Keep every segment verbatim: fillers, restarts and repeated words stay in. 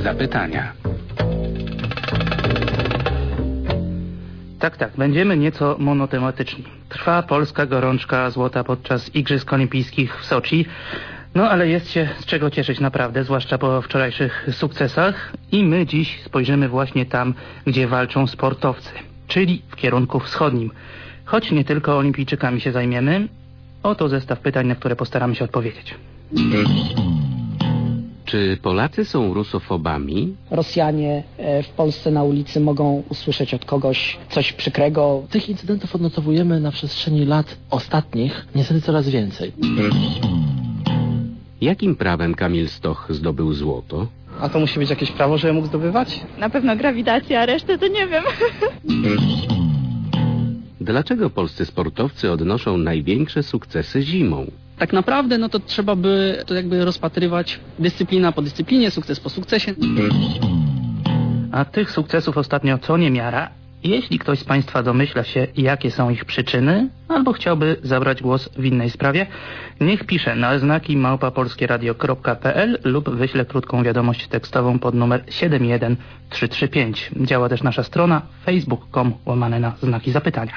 zapytania. Tak, tak, będziemy nieco monotematyczni. Trwa polska gorączka złota podczas Igrzysk Olimpijskich w Soczi. No ale jest się z czego cieszyć naprawdę, zwłaszcza po wczorajszych sukcesach. I my dziś spojrzymy właśnie tam, gdzie walczą sportowcy, czyli w kierunku wschodnim. Choć nie tylko olimpijczykami się zajmiemy, oto zestaw pytań, na które postaramy się odpowiedzieć. Czy Polacy są rusofobami? Rosjanie w Polsce na ulicy mogą usłyszeć od kogoś coś przykrego. Tych incydentów odnotowujemy na przestrzeni lat ostatnich niestety coraz więcej. Jakim prawem Kamil Stoch zdobył złoto? A to musi być jakieś prawo, że je mógł zdobywać? Na pewno grawitacja, a resztę to nie wiem. Dlaczego polscy sportowcy odnoszą największe sukcesy zimą? Tak naprawdę no to trzeba by to jakby rozpatrywać dyscyplina po dyscyplinie, sukces po sukcesie. A tych sukcesów ostatnio co niemiara. Jeśli ktoś z Państwa domyśla się, jakie są ich przyczyny, albo chciałby zabrać głos w innej sprawie, niech pisze na znaki małpa polskieradio kropka p l lub wyśle krótką wiadomość tekstową pod numer siedem jeden trzy trzy pięć. Działa też nasza strona facebook kropka com łamane na znaki zapytania.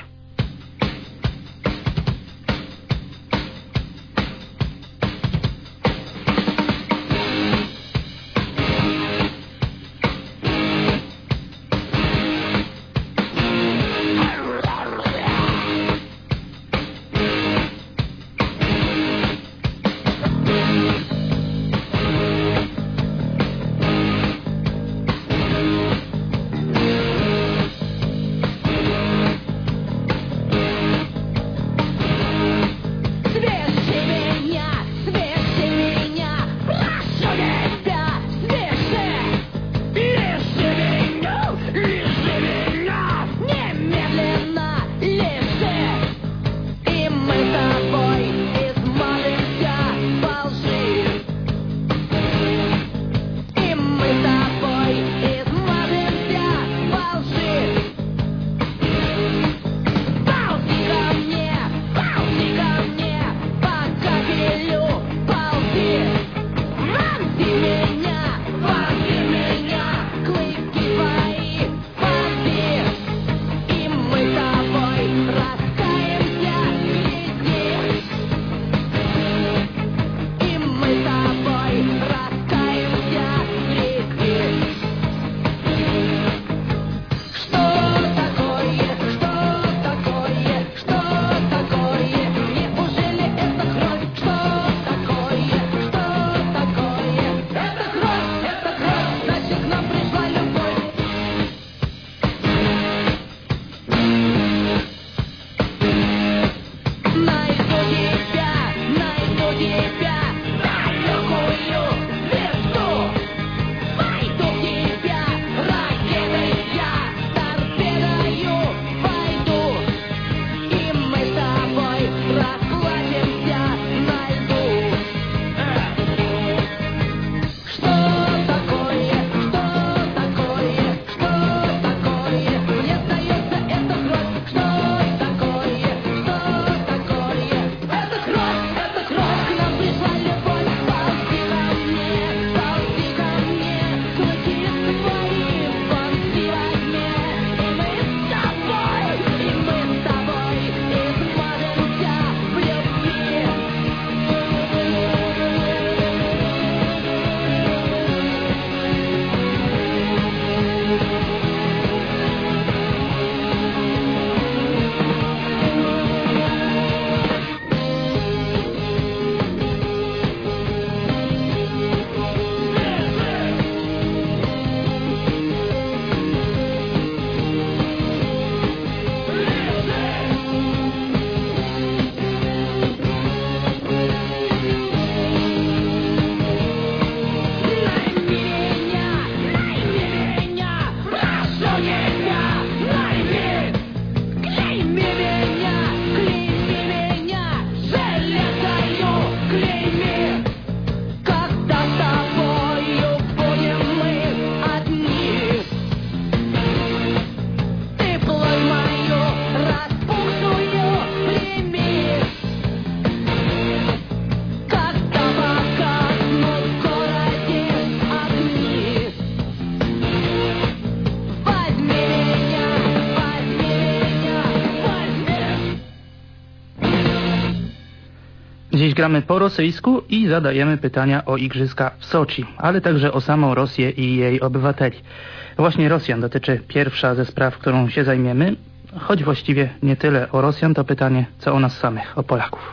Dziś gramy po rosyjsku i zadajemy pytania o igrzyska w Soczi, ale także o samą Rosję i jej obywateli. Właśnie Rosjan dotyczy pierwsza ze spraw, którą się zajmiemy, choć właściwie nie tyle o Rosjan, to pytanie, co o nas samych, o Polaków.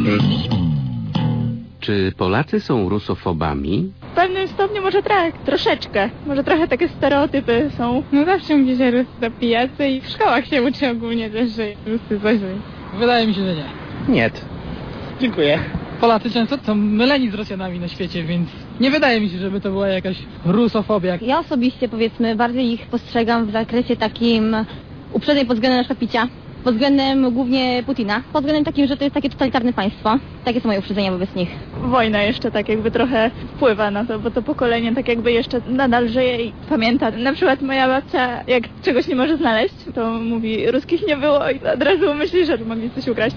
Czy Polacy są rusofobami? W pewnym stopniu może tak, troszeczkę. Może trochę takie stereotypy są. No zawsze mówi się Ruscy pijacy i w szkołach się uczy ogólnie też, że Ruscy coś. Wydaje mi się, że nie. Nie. Dziękuję. Polacy często są myleni z Rosjanami na świecie, więc nie wydaje mi się, żeby to była jakaś rusofobia. Ja osobiście, powiedzmy, bardziej ich postrzegam w zakresie takim uprzedniej pod względem na przykład picia. Pod względem głównie Putina. Pod względem takim, że to jest takie totalitarne państwo. Takie są moje uprzedzenia wobec nich. Wojna jeszcze tak jakby trochę wpływa na to, bo to pokolenie tak jakby jeszcze nadal żyje i pamięta. Na przykład moja babcia, jak czegoś nie może znaleźć, to mówi, ruskich nie było i od razu myśli, że mogli coś ukraść.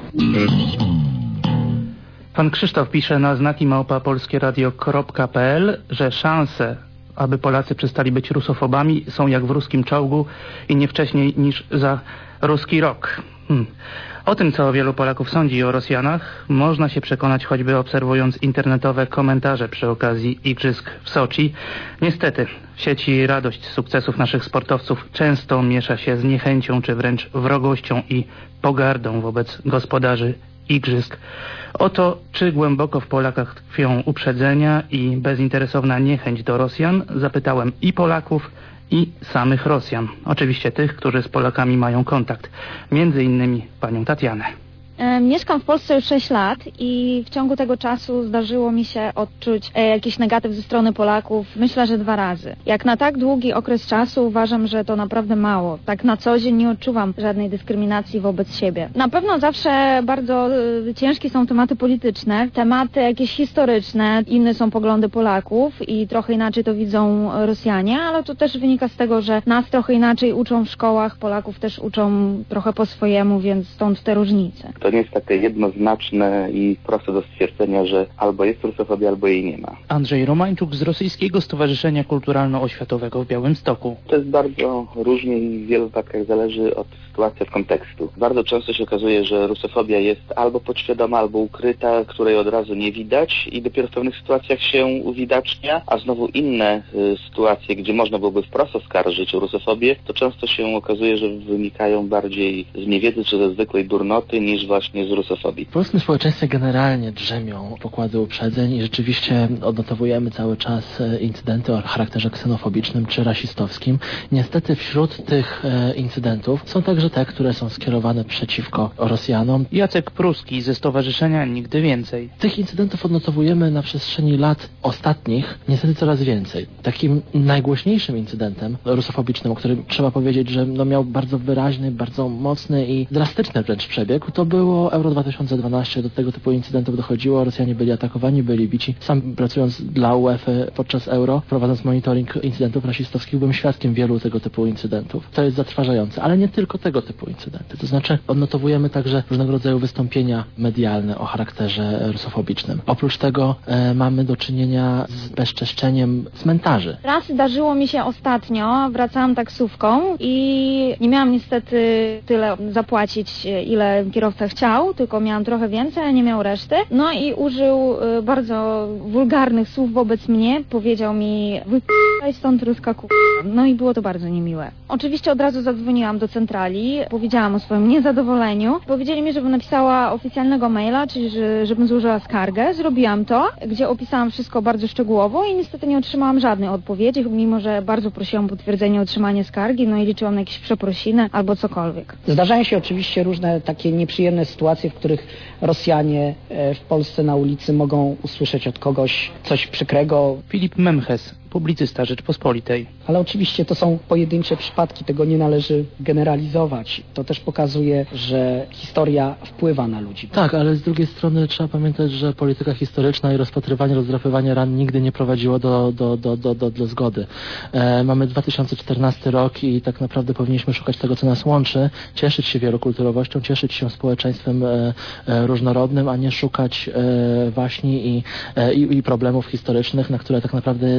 Pan Krzysztof pisze na znaki małpa polskieradio kropka pe el, że szanse, aby Polacy przestali być rusofobami, są jak w ruskim czołgu i nie wcześniej niż za ruski rok. Hmm. O tym, co wielu Polaków sądzi o Rosjanach, można się przekonać choćby obserwując internetowe komentarze przy okazji igrzysk w Soczi. Niestety, w sieci radość z sukcesów naszych sportowców często miesza się z niechęcią czy wręcz wrogością i pogardą wobec gospodarzy igrzysk. Oto, czy głęboko w Polakach tkwią uprzedzenia i bezinteresowna niechęć do Rosjan, zapytałem i Polaków, i samych Rosjan. Oczywiście tych, którzy z Polakami mają kontakt. Między innymi panią Tatianę. Mieszkam w Polsce już sześć lat i w ciągu tego czasu zdarzyło mi się odczuć jakiś negatyw ze strony Polaków, myślę, że dwa razy. Jak na tak długi okres czasu uważam, że to naprawdę mało. Tak na co dzień nie odczuwam żadnej dyskryminacji wobec siebie. Na pewno zawsze bardzo ciężkie są tematy polityczne, tematy jakieś historyczne, inne są poglądy Polaków i trochę inaczej to widzą Rosjanie, ale to też wynika z tego, że nas trochę inaczej uczą w szkołach, Polaków też uczą trochę po swojemu, więc stąd te różnice. To nie jest takie jednoznaczne i proste do stwierdzenia, że albo jest rusofobia, albo jej nie ma. Andrzej Romańczuk z Rosyjskiego Stowarzyszenia Kulturalno-Oświatowego w Białymstoku. To jest bardzo różnie i w wielu wypadkach zależy od sytuacji, od kontekstu. Bardzo często się okazuje, że rusofobia jest albo podświadoma, albo ukryta, której od razu nie widać i dopiero w pewnych sytuacjach się uwidacznia, a znowu inne y, sytuacje, gdzie można byłoby wprost oskarżyć o rusofobię, to często się okazuje, że wynikają bardziej z niewiedzy czy ze zwykłej durnoty niż właśnie z rusofobii. W polskim społeczeństwie generalnie drzemią pokłady uprzedzeń i rzeczywiście odnotowujemy cały czas incydenty o charakterze ksenofobicznym czy rasistowskim. Niestety wśród tych incydentów są także te, które są skierowane przeciwko Rosjanom. Jacek Pruski ze Stowarzyszenia Nigdy Więcej. Tych incydentów odnotowujemy na przestrzeni lat ostatnich niestety coraz więcej. Takim najgłośniejszym incydentem rusofobicznym, o którym trzeba powiedzieć, że no miał bardzo wyraźny, bardzo mocny i drastyczny wręcz przebieg, to było Euro dwa tysiące dwanaście. Do tego typu incydentów dochodziło. Rosjanie byli atakowani, byli bici. Sam pracując dla UEFA podczas Euro, prowadząc monitoring incydentów rasistowskich, byłem świadkiem wielu tego typu incydentów. To jest zatrważające, ale nie tylko tego typu incydenty. To znaczy odnotowujemy także różnego rodzaju wystąpienia medialne o charakterze rusofobicznym. Oprócz tego e, mamy do czynienia z bezczeszczeniem cmentarzy. Raz zdarzyło mi się ostatnio, wracałam taksówką i nie miałam niestety tyle zapłacić, ile kierowca chciał, tylko miałam trochę więcej, a nie miał reszty. No i użył y, bardzo wulgarnych słów wobec mnie. Powiedział mi, wyp***aj stąd ruska k***a. No i było to bardzo niemiłe. Oczywiście od razu zadzwoniłam do centrali, powiedziałam o swoim niezadowoleniu. Powiedzieli mi, żebym napisała oficjalnego maila, czyli że, żebym złożyła skargę. Zrobiłam to, gdzie opisałam wszystko bardzo szczegółowo i niestety nie otrzymałam żadnej odpowiedzi, mimo że bardzo prosiłam o potwierdzenie otrzymania skargi, no i liczyłam na jakieś przeprosiny albo cokolwiek. Zdarzają się oczywiście różne takie nieprzyjemne sytuacje, w których Rosjanie w Polsce na ulicy mogą usłyszeć od kogoś coś przykrego. Filip Memches, publicysta Rzeczpospolitej. Ale oczywiście to są pojedyncze przypadki, tego nie należy generalizować. To też pokazuje, że historia wpływa na ludzi. Tak, ale z drugiej strony trzeba pamiętać, że polityka historyczna i rozpatrywanie, rozdrapywanie ran nigdy nie prowadziło do, do, do, do, do, do zgody. E, mamy dwa tysiące czternasty rok i tak naprawdę powinniśmy szukać tego, co nas łączy, cieszyć się wielokulturowością, cieszyć się społeczeństwem e, e, różnorodnym, a nie szukać e, waśni i, e, i, i problemów historycznych, na które tak naprawdę e, żaden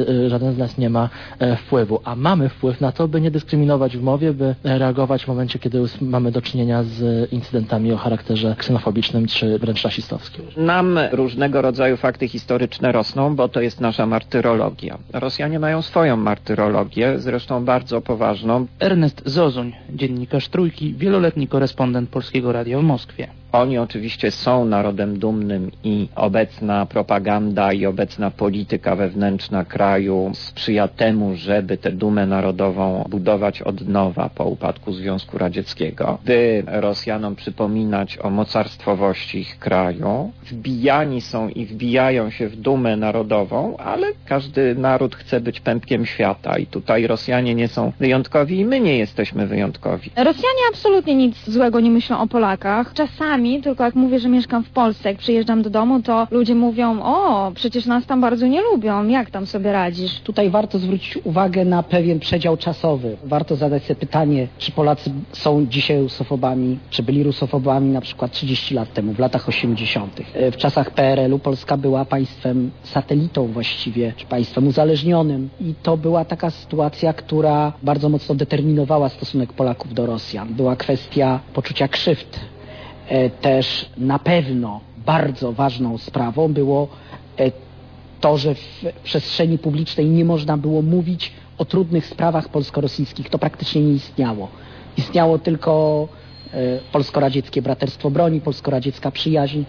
żaden z nas nie ma e, wpływu, a mamy wpływ na to, by nie dyskryminować w mowie, by reagować w momencie, kiedy mamy do czynienia z incydentami o charakterze ksenofobicznym czy wręcz rasistowskim. Nam różnego rodzaju fakty historyczne rosną, bo to jest nasza martyrologia. Rosjanie mają swoją martyrologię, zresztą bardzo poważną. Ernest Zozuń, dziennikarz Trójki, wieloletni korespondent Polskiego Radia w Moskwie. Oni oczywiście są narodem dumnym i obecna propaganda i obecna polityka wewnętrzna kraju sprzyja temu, żeby tę dumę narodową budować od nowa po upadku Związku Radzieckiego, by Rosjanom przypominać o mocarstwowości ich kraju. Wbijani są i wbijają się w dumę narodową, ale każdy naród chce być pępkiem świata i tutaj Rosjanie nie są wyjątkowi i my nie jesteśmy wyjątkowi. Rosjanie absolutnie nic złego nie myślą o Polakach. Czasami tylko jak mówię, że mieszkam w Polsce, jak przyjeżdżam do domu, to ludzie mówią, o, przecież nas tam bardzo nie lubią, jak tam sobie radzisz? Tutaj warto zwrócić uwagę na pewien przedział czasowy. Warto zadać sobie pytanie, czy Polacy są dzisiaj rusofobami, czy byli rusofobami na przykład trzydzieści lat temu, w latach osiemdziesiątych. W czasach P R L-u Polska była państwem satelitą właściwie, czy państwem uzależnionym i to była taka sytuacja, która bardzo mocno determinowała stosunek Polaków do Rosjan. Była kwestia poczucia krzywd. Też na pewno bardzo ważną sprawą było to, że w przestrzeni publicznej nie można było mówić o trudnych sprawach polsko-rosyjskich. To praktycznie nie istniało. Istniało tylko polsko-radzieckie braterstwo broni, polsko-radziecka przyjaźń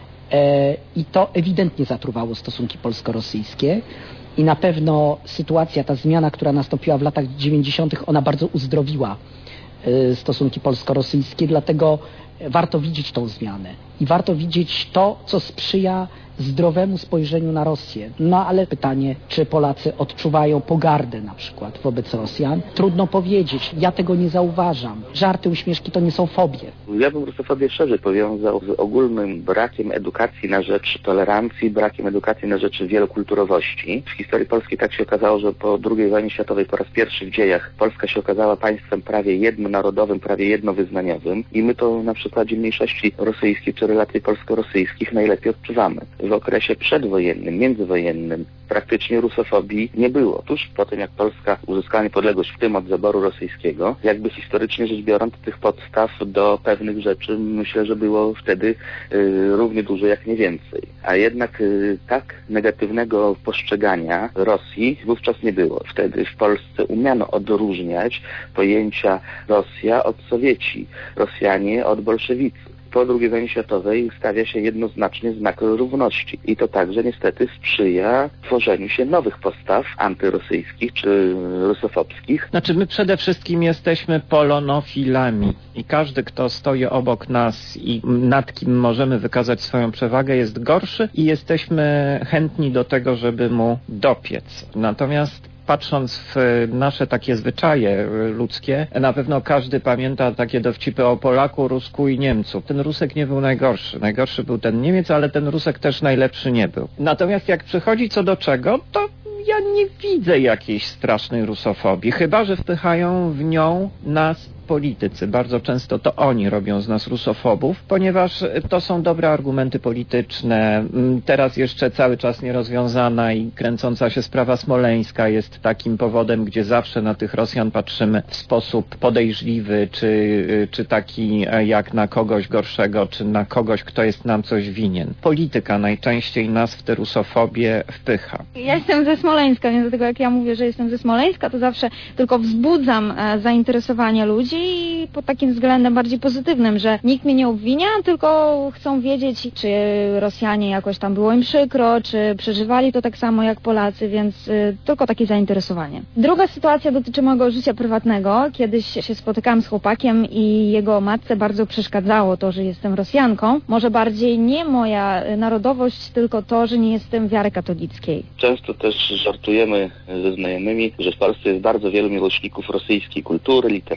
i to ewidentnie zatruwało stosunki polsko-rosyjskie. I na pewno sytuacja, ta zmiana, która nastąpiła w latach dziewięćdziesiątych, ona bardzo uzdrowiła stosunki polsko-rosyjskie, dlatego warto widzieć tą zmianę i warto widzieć to, co sprzyja zdrowemu spojrzeniu na Rosję. No ale pytanie, czy Polacy odczuwają pogardę na przykład wobec Rosjan? Trudno powiedzieć. Ja tego nie zauważam. Żarty, uśmieszki to nie są fobie. Ja bym rusofobię szerzej powiązał z ogólnym brakiem edukacji na rzecz tolerancji, brakiem edukacji na rzecz wielokulturowości. W historii Polski tak się okazało, że po drugiej wojnie światowej po raz pierwszy w dziejach Polska się okazała państwem prawie jednonarodowym, prawie jednowyznaniowym i my to na przykładzie mniejszości rosyjskiej czy relacji polsko-rosyjskich najlepiej odczuwamy. W okresie przedwojennym, międzywojennym praktycznie rusofobii nie było. Tuż po tym, jak Polska uzyskała niepodległość, w tym od zaboru rosyjskiego, jakby historycznie rzecz biorąc, tych podstaw do pewnych rzeczy myślę, że było wtedy y, równie dużo, jak nie więcej. A jednak y, tak negatywnego postrzegania Rosji wówczas nie było. Wtedy w Polsce umiano odróżniać pojęcia Rosja od Sowieci, Rosjanie od bolszewicy. Po drugiej wojnie światowej stawia się jednoznacznie znak równości i to także niestety sprzyja tworzeniu się nowych postaw antyrosyjskich czy rusofobskich. Znaczy my przede wszystkim jesteśmy polonofilami i każdy, kto stoi obok nas i nad kim możemy wykazać swoją przewagę, jest gorszy i jesteśmy chętni do tego, żeby mu dopiec. Natomiast patrząc w nasze takie zwyczaje ludzkie, na pewno każdy pamięta takie dowcipy o Polaku, Rusku i Niemcu. Ten Rusek nie był najgorszy. Najgorszy był ten Niemiec, ale ten Rusek też najlepszy nie był. Natomiast jak przychodzi co do czego, to ja nie widzę jakiejś strasznej rusofobii, chyba że wpychają w nią nas politycy. Bardzo często to oni robią z nas rusofobów, ponieważ to są dobre argumenty polityczne. Teraz jeszcze cały czas nierozwiązana i kręcąca się sprawa smoleńska jest takim powodem, gdzie zawsze na tych Rosjan patrzymy w sposób podejrzliwy, czy, czy taki jak na kogoś gorszego, czy na kogoś, kto jest nam coś winien. Polityka najczęściej nas w tę rusofobię wpycha. Ja jestem ze Smoleńska, więc dlatego jak ja mówię, że jestem ze Smoleńska, to zawsze tylko wzbudzam zainteresowanie ludzi i pod takim względem bardziej pozytywnym, że nikt mnie nie obwinia, tylko chcą wiedzieć, czy Rosjanie jakoś tam było im przykro, czy przeżywali to tak samo jak Polacy, więc y, tylko takie zainteresowanie. Druga sytuacja dotyczy mojego życia prywatnego. Kiedyś się spotykałam z chłopakiem i jego matce bardzo przeszkadzało to, że jestem Rosjanką. Może bardziej nie moja narodowość, tylko to, że nie jestem wiary katolickiej. Często też żartujemy ze znajomymi, że w Polsce jest bardzo wielu miłośników rosyjskiej kultury, literatury,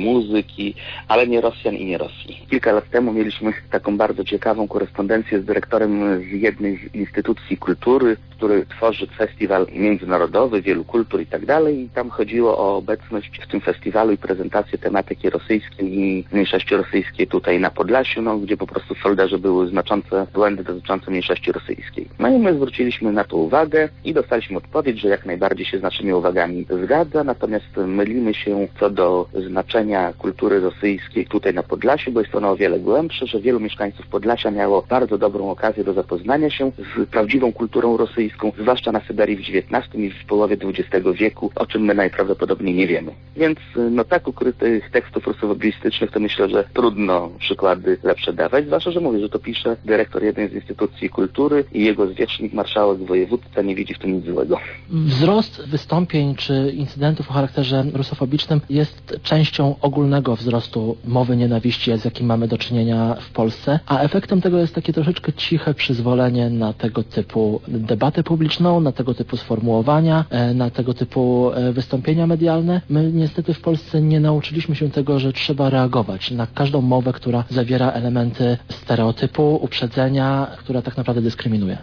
muzyki, ale nie Rosjan i nie Rosji. Kilka lat temu mieliśmy taką bardzo ciekawą korespondencję z dyrektorem z jednej z instytucji kultury, który tworzy festiwal międzynarodowy, wielu kultur i tak dalej. I tam chodziło o obecność w tym festiwalu i prezentację tematyki rosyjskiej i mniejszości rosyjskiej tutaj na Podlasiu, no, gdzie po prostu w folderze były znaczące błędy dotyczące mniejszości rosyjskiej. No i my zwróciliśmy na to uwagę i dostaliśmy odpowiedź, że jak najbardziej się z naszymi uwagami zgadza, natomiast mylimy się co do znaczenia kultury rosyjskiej tutaj na Podlasiu, bo jest ono o wiele głębsze, że wielu mieszkańców Podlasia miało bardzo dobrą okazję do zapoznania się z prawdziwą kulturą rosyjską, zwłaszcza na Syberii w dziewiętnastym i w połowie dwudziestego wieku, o czym my najprawdopodobniej nie wiemy. Więc no tak ukrytych tekstów rusofobiistycznych to myślę, że trudno przykłady lepsze dawać, zwłaszcza, że mówię, że to pisze dyrektor jednej z instytucji kultury i jego zwierzchnik, marszałek województwa nie widzi w tym nic złego. Wzrost wystąpień czy incydentów o charakterze rusofobicznym jest częścią ogólnego wzrostu mowy nienawiści, z jakim mamy do czynienia w Polsce, a efektem tego jest takie troszeczkę ciche przyzwolenie na tego typu debatę publiczną, na tego typu sformułowania, na tego typu wystąpienia medialne. My niestety w Polsce nie nauczyliśmy się tego, że trzeba reagować na każdą mowę, która zawiera elementy stereotypu, uprzedzenia, która tak naprawdę dyskryminuje.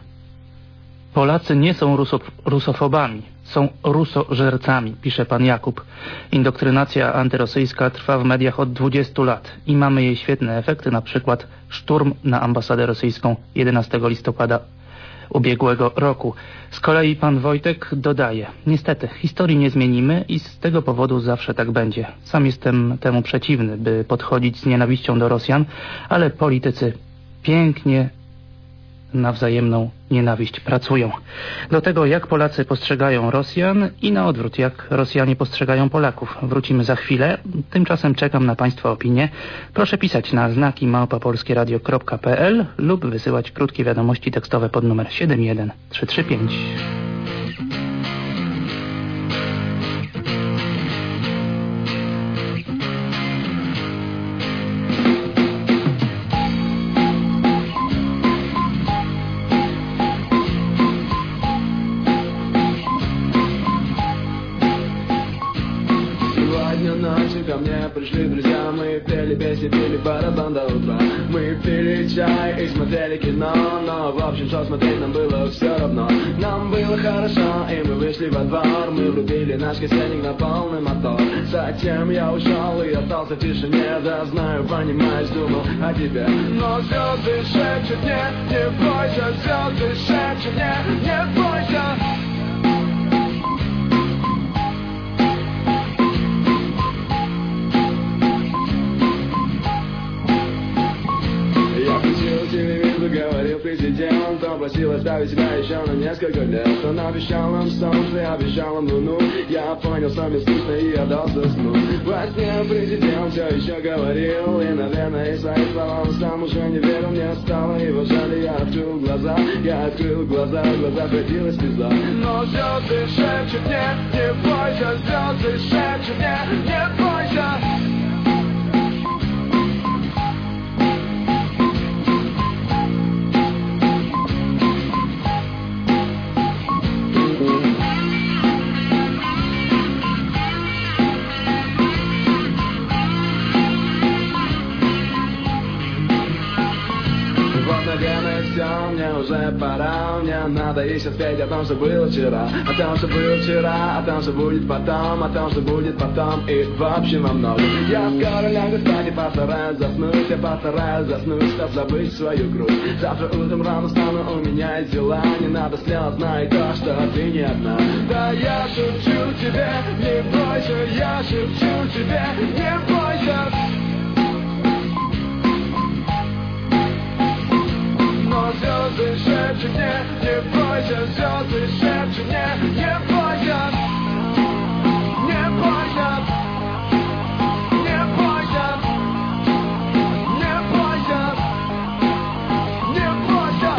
Polacy nie są ruso- rusofobami, są rusożercami, pisze pan Jakub. Indoktrynacja antyrosyjska trwa w mediach od dwudziestu lat i mamy jej świetne efekty, na przykład szturm na ambasadę rosyjską jedenastego listopada ubiegłego roku. Z kolei pan Wojtek dodaje: niestety, historii nie zmienimy i z tego powodu zawsze tak będzie. Sam jestem temu przeciwny, by podchodzić z nienawiścią do Rosjan, ale politycy pięknie na wzajemną nienawiść pracują. Do tego, jak Polacy postrzegają Rosjan i na odwrót, jak Rosjanie postrzegają Polaków. Wrócimy za chwilę. Tymczasem czekam na państwa opinie. Proszę pisać na znaki małpa polskie radio kropka p l lub wysyłać krótkie wiadomości tekstowe pod numer siedem jeden trzy trzy pięć. Пришли друзья, мы пели песни, пили барабан до утра. Мы пили чай и смотрели кино, но в общем, что смотреть нам было все равно. Нам было хорошо, и мы вышли во двор. Мы врубили наш кассетник на полный мотор. Затем я ушел и остался в тишине. Да знаю, понимаешь, думал о тебе. Но звезды шепчут мне, не бойся. Звезды шепчут мне, не бойся. Говорил президент, он просил оставить себя еще на несколько лет. Он обещал нам солнце, обещал нам луну. Я понял, что мне скучно, и я дался сну. Во сне президент все еще говорил, и, наверное, и своим словам сам уже не верил. Мне стало его жаль, я открыл глаза. Я открыл глаза, глаза катилась слеза. Но звезды шепчут мне, не бойся. Звезды шепчут мне, не бойся. Мне уже пора, мне надо еще спеть о том, что было вчера. О том, что было вчера, о том, что будет потом. О том, что будет потом и в общем во многом. Я скоро лягу спать и постараюсь заснуть. Я постараюсь заснуть, чтоб забыть свою грусть. Завтра утром рано встану, у меня есть дела. Не надо слез, знай то, что ты не одна. Да я шепчу тебе, не бойся. Я шепчу тебе, не бойся. Но звезды шепчут мне, не бойся. Звезды шепчут мне, не бойся. Не бойся. Не бойся. Не бойся. Не бойся.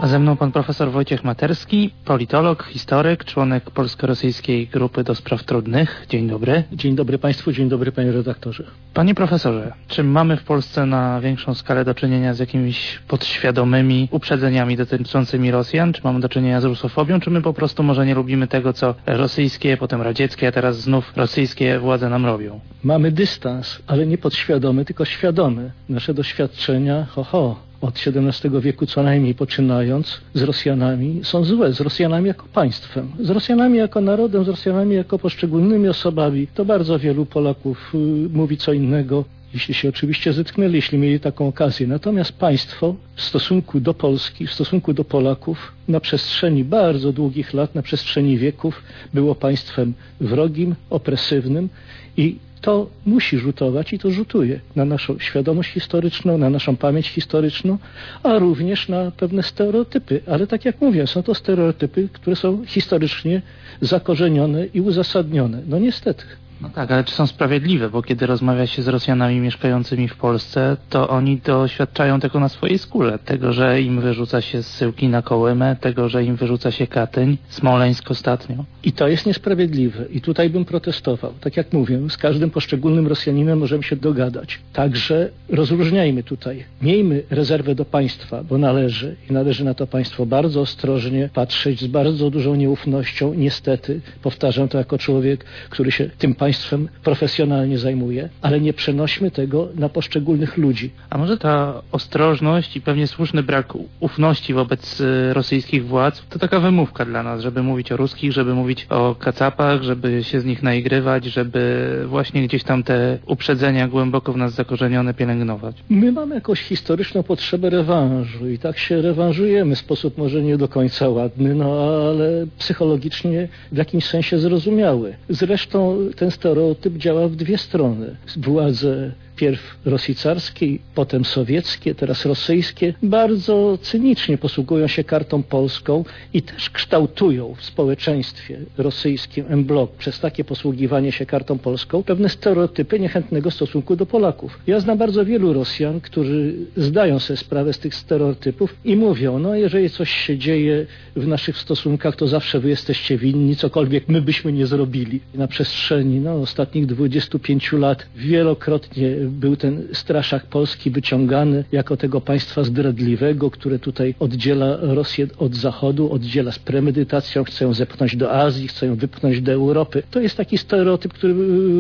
ze mną pan profesor Wojciech Materski, politolog, historyk, członek Polsko-Rosyjskiej Grupy do Spraw Trudnych. Dzień dobry. Dzień dobry Państwu, dzień dobry Panie redaktorze. Panie profesorze, czy mamy w Polsce na większą skalę do czynienia z jakimiś podświadomymi uprzedzeniami dotyczącymi Rosjan? Czy mamy do czynienia z rusofobią? Czy my po prostu może nie lubimy tego, co rosyjskie, potem radzieckie, a teraz znów rosyjskie władze nam robią? Mamy dystans, ale nie podświadomy, tylko świadomy. Nasze doświadczenia, ho, ho, od siedemnastego wieku co najmniej poczynając, z Rosjanami są złe. Z Rosjanami jako państwem, z Rosjanami jako narodem, z Rosjanami jako poszczególnymi osobami. To bardzo wielu Polaków y, mówi co innego, jeśli się oczywiście zetknęli, jeśli mieli taką okazję. Natomiast państwo w stosunku do Polski, w stosunku do Polaków na przestrzeni bardzo długich lat, na przestrzeni wieków było państwem wrogim, opresywnym i to musi rzutować i to rzutuje na naszą świadomość historyczną, na naszą pamięć historyczną, a również na pewne stereotypy. Ale tak jak mówię, są to stereotypy, które są historycznie zakorzenione i uzasadnione. No niestety. No tak, ale czy są sprawiedliwe? Bo kiedy rozmawia się z Rosjanami mieszkającymi w Polsce, to oni doświadczają tego na swojej skórze. Tego, że im wyrzuca się zsyłki na Kołymę, tego, że im wyrzuca się Katyń, Smoleńsk ostatnio. I to jest niesprawiedliwe. I tutaj bym protestował. Tak jak mówię, z każdym poszczególnym Rosjaninem możemy się dogadać. Także rozróżniajmy tutaj. Miejmy rezerwę do państwa, bo należy i należy na to państwo bardzo ostrożnie patrzeć, z bardzo dużą nieufnością. Niestety, powtarzam to jako człowiek, który się tym państwem państwem profesjonalnie zajmuje, ale nie przenośmy tego na poszczególnych ludzi. A może ta ostrożność i pewnie słuszny brak ufności wobec rosyjskich władz to taka wymówka dla nas, żeby mówić o ruskich, żeby mówić o kacapach, żeby się z nich naigrywać, żeby właśnie gdzieś tam te uprzedzenia głęboko w nas zakorzenione pielęgnować. My mamy jakąś historyczną potrzebę rewanżu i tak się rewanżujemy w sposób może nie do końca ładny, no ale psychologicznie w jakimś sensie zrozumiały. Zresztą ten stereotyp działa w dwie strony. Władze pierw Rosji carskiej, potem sowieckie, teraz rosyjskie, bardzo cynicznie posługują się kartą polską i też kształtują w społeczeństwie rosyjskim en bloc przez takie posługiwanie się kartą polską pewne stereotypy niechętnego stosunku do Polaków. Ja znam bardzo wielu Rosjan, którzy zdają sobie sprawę z tych stereotypów i mówią, no jeżeli coś się dzieje w naszych stosunkach, to zawsze wy jesteście winni, cokolwiek my byśmy nie zrobili. Na przestrzeni no, ostatnich dwudziestu pięciu lat wielokrotnie był ten straszak polski wyciągany jako tego państwa zdradliwego, które tutaj oddziela Rosję od Zachodu, oddziela z premedytacją, chce ją zepchnąć do Azji, chce ją wypchnąć do Europy. To jest taki stereotyp, który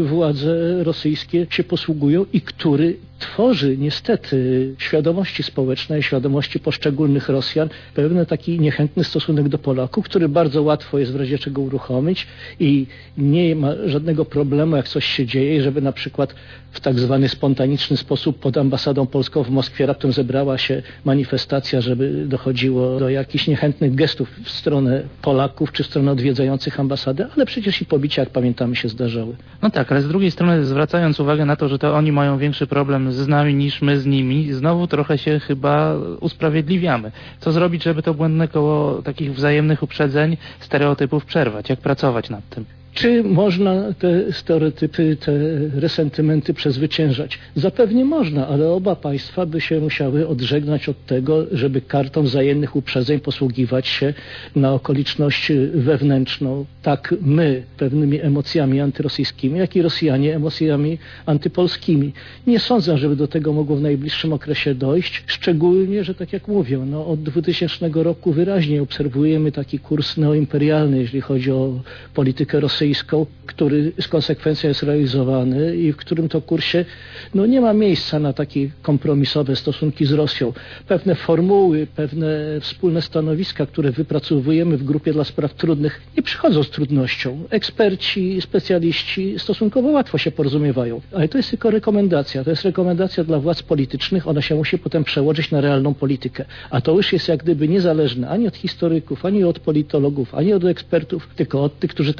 władze rosyjskie się posługują i który tworzy niestety świadomości społecznej, świadomości poszczególnych Rosjan, pewien taki niechętny stosunek do Polaków, który bardzo łatwo jest w razie czego uruchomić i nie ma żadnego problemu, jak coś się dzieje, żeby na przykład w tak zwany spontaniczny sposób pod ambasadą polską w Moskwie raptem zebrała się manifestacja, żeby dochodziło do jakichś niechętnych gestów w stronę Polaków czy w stronę odwiedzających ambasadę, ale przecież i pobicia, jak pamiętamy, się zdarzały. No tak, ale z drugiej strony zwracając uwagę na to, że to oni mają większy problem z nami niż my z nimi, znowu trochę się chyba usprawiedliwiamy. Co zrobić, żeby to błędne koło takich wzajemnych uprzedzeń, stereotypów przerwać? Jak pracować nad tym? Czy można te stereotypy, te resentymenty przezwyciężać? Zapewnie można, ale oba państwa by się musiały odżegnać od tego, żeby kartą wzajemnych uprzedzeń posługiwać się na okoliczność wewnętrzną. Tak my pewnymi emocjami antyrosyjskimi, jak i Rosjanie emocjami antypolskimi. Nie sądzę, żeby do tego mogło w najbliższym okresie dojść, szczególnie, że tak jak mówię, no, od dwutysięcznego roku wyraźnie obserwujemy taki kurs neoimperialny, jeśli chodzi o politykę rosyjską, który z konsekwencją jest realizowany i w którym to kursie no, nie ma miejsca na takie kompromisowe stosunki z Rosją. Pewne formuły, pewne wspólne stanowiska, które wypracowujemy w grupie dla spraw trudnych, nie przychodzą z trudnością. Eksperci, specjaliści stosunkowo łatwo się porozumiewają. Ale to jest tylko rekomendacja. To jest rekomendacja dla władz politycznych. Ona się musi potem przełożyć na realną politykę. A to już jest jak gdyby niezależne ani od historyków, ani od politologów, ani od ekspertów, tylko od tych, którzy tę politykę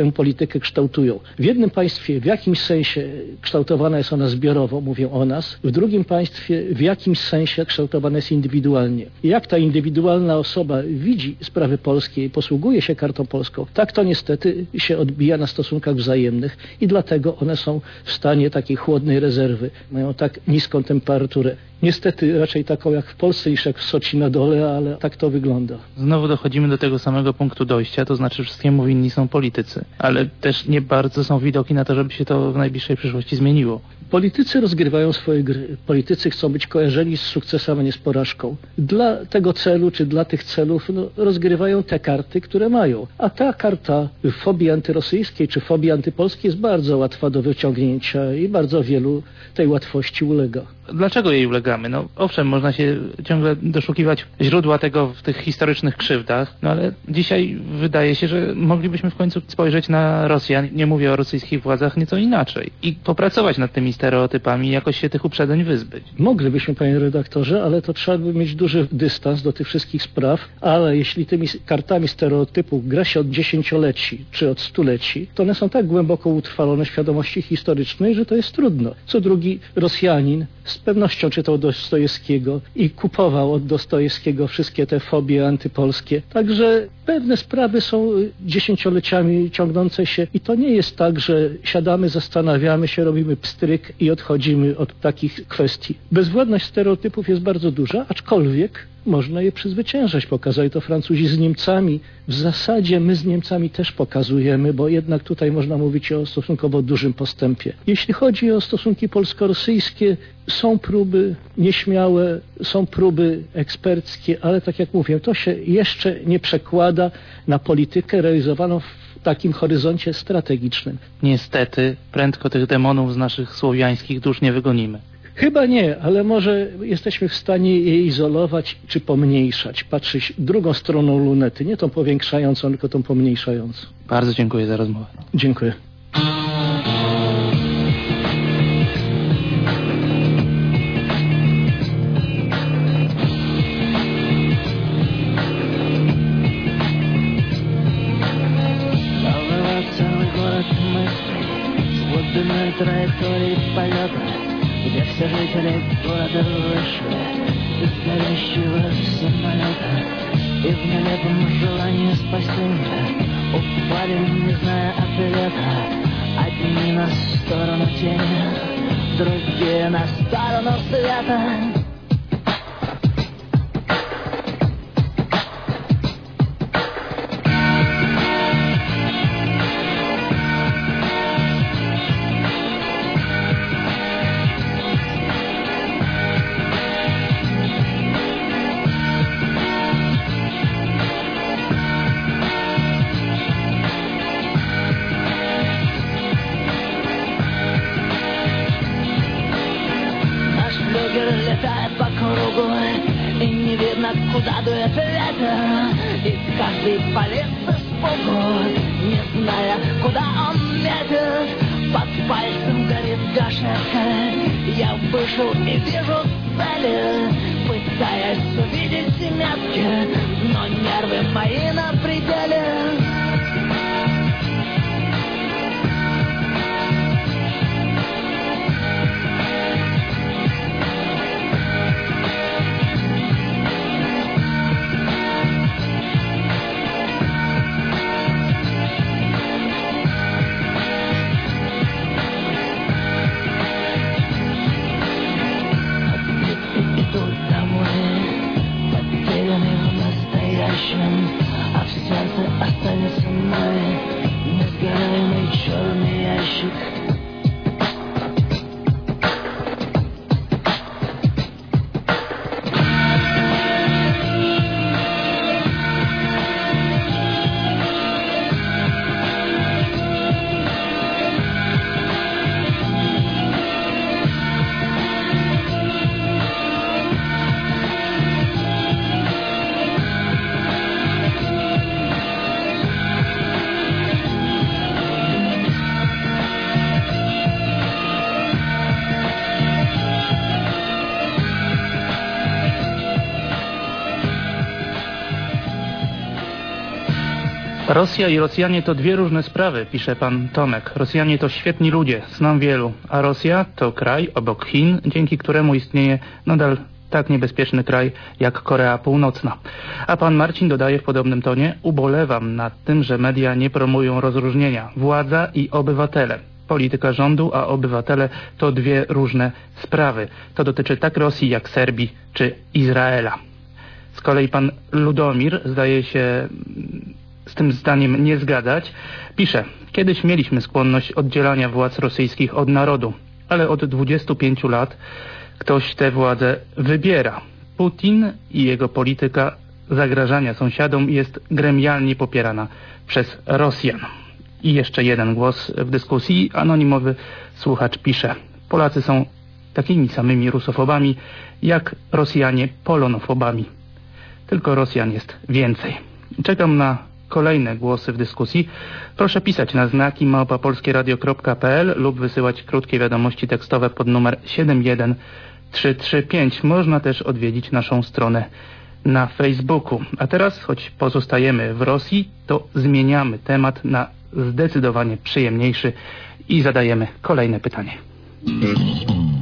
politykę kształtują. W jednym państwie w jakimś sensie kształtowana jest ona zbiorowo, mówią o nas, w drugim państwie w jakimś sensie kształtowana jest indywidualnie. I jak ta indywidualna osoba widzi sprawy polskie i posługuje się kartą polską, tak to niestety się odbija na stosunkach wzajemnych i dlatego one są w stanie takiej chłodnej rezerwy. Mają tak niską temperaturę. Niestety raczej taką jak w Polsce niż jak w Soczi na dole, ale tak to wygląda. Znowu dochodzimy do tego samego punktu dojścia, to znaczy wszystkiemu winni są politycy. Ale też nie bardzo są widoki na to, żeby się to w najbliższej przyszłości zmieniło. Politycy rozgrywają swoje gry. Politycy chcą być kojarzeni z sukcesem, a nie z porażką. Dla tego celu, czy dla tych celów no, rozgrywają te karty, które mają. A ta karta fobii antyrosyjskiej, czy fobii antypolskiej jest bardzo łatwa do wyciągnięcia i bardzo wielu tej łatwości ulega. Dlaczego jej ulegamy? No owszem, można się ciągle doszukiwać źródła tego w tych historycznych krzywdach, no ale dzisiaj wydaje się, że moglibyśmy w końcu spojrzeć na Rosjan, nie mówię o rosyjskich władzach, nieco inaczej i popracować nad tymi stereotypami i jakoś się tych uprzedzeń wyzbyć. Moglibyśmy, panie redaktorze, ale to trzeba by mieć duży dystans do tych wszystkich spraw, ale jeśli tymi kartami stereotypów gra się od dziesięcioleci czy od stuleci, to one są tak głęboko utrwalone w świadomości historycznej, że to jest trudno. Co drugi Rosjanin z pewnością czytał Dostojewskiego i kupował od Dostojewskiego wszystkie te fobie antypolskie. Także pewne sprawy są dziesięcioleciami ciągnące się i to nie jest tak, że siadamy, zastanawiamy się, robimy pstryk i odchodzimy od takich kwestii. Bezwładność stereotypów jest bardzo duża, aczkolwiek można je przezwyciężać. Pokazali to Francuzi z Niemcami. W zasadzie my z Niemcami też pokazujemy, bo jednak tutaj można mówić o stosunkowo dużym postępie. Jeśli chodzi o stosunki polsko-rosyjskie, są próby nieśmiałe, są próby eksperckie, ale tak jak mówię, to się jeszcze nie przekłada na politykę realizowaną w takim horyzoncie strategicznym. Niestety, prędko tych demonów z naszych słowiańskich dusz nie wygonimy. Chyba nie, ale może jesteśmy w stanie je izolować czy pomniejszać, patrzeć drugą stroną lunety, nie tą powiększającą, tylko tą pomniejszającą. Bardzo dziękuję za rozmowę. Dziękuję. Траектории полета, где все жители города вышли из горящего самолета и в нелепом желании спасти упали, не зная ответа. Одни на сторону тени, другие на сторону света. Летает по кругу, и не видно, куда дует ветер. И каждый полез с испугу, не зная, куда он метит. Под пальцем горит гашетка, я вышел и вижу цели, пытаясь увидеть метки, но нервы мои на пределе. А в сердце остается Rosja i Rosjanie to dwie różne sprawy, pisze pan Tomek. Rosjanie to świetni ludzie, znam wielu, a Rosja to kraj obok Chin, dzięki któremu istnieje nadal tak niebezpieczny kraj jak Korea Północna. A pan Marcin dodaje w podobnym tonie: ubolewam nad tym, że media nie promują rozróżnienia. Władza i obywatele. Polityka rządu, a obywatele to dwie różne sprawy. To dotyczy tak Rosji jak Serbii czy Izraela. Z kolei pan Ludomir zdaje się z tym zdaniem nie zgadzać. Pisze: kiedyś mieliśmy skłonność oddzielania władz rosyjskich od narodu, ale od dwudziestu pięciu lat ktoś tę władzę wybiera. Putin i jego polityka zagrażania sąsiadom jest gremialnie popierana przez Rosjan. I jeszcze jeden głos w dyskusji. Anonimowy słuchacz pisze: Polacy są takimi samymi rusofobami jak Rosjanie polonofobami. Tylko Rosjan jest więcej. Czekam na kolejne głosy w dyskusji. Proszę pisać na znaki małpa polskieradio kropka p l lub wysyłać krótkie wiadomości tekstowe pod numer siedem jeden trzy trzy pięć. Można też odwiedzić naszą stronę na Facebooku. A teraz, choć pozostajemy w Rosji, to zmieniamy temat na zdecydowanie przyjemniejszy i zadajemy kolejne pytanie.